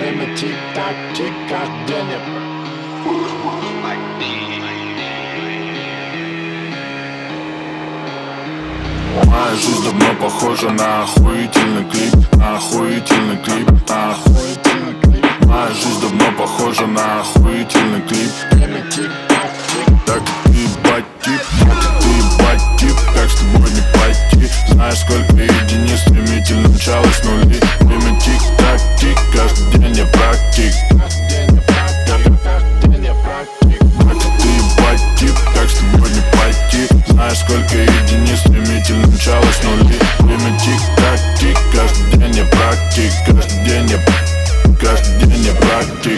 Время тик-так, тик, каждый день я Моя жизнь давно похожа на охуительный клип, на охуительный клип, на охуительный клип. Моя жизнь давно похожа на охуительный клип. Время тик-так, тик. Так ты ебать тип, так ты ебать тип, как с тобой не пойти? Знаешь, сколько единиц стремительно мчалось нули. Время тик-так, тик, каждый день я практик. Каждый день я практик, каждый день я практик. Так ты ебать тип, как с тобой не пойти? Знаешь, сколько единиц стремительно мчалось нули. Время тик-так, тик, каждый день я практик. Каждый день я практик.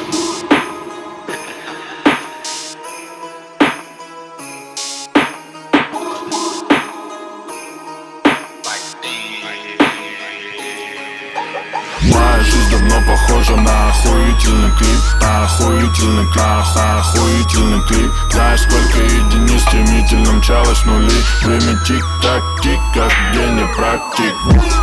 Моя жизнь давно похожа на охуительный клип, на охуительный клип, на охуительный клип. Знаешь, сколько единиц стремительно мчалось нули. Время тик-так, тик, каждый день я практик.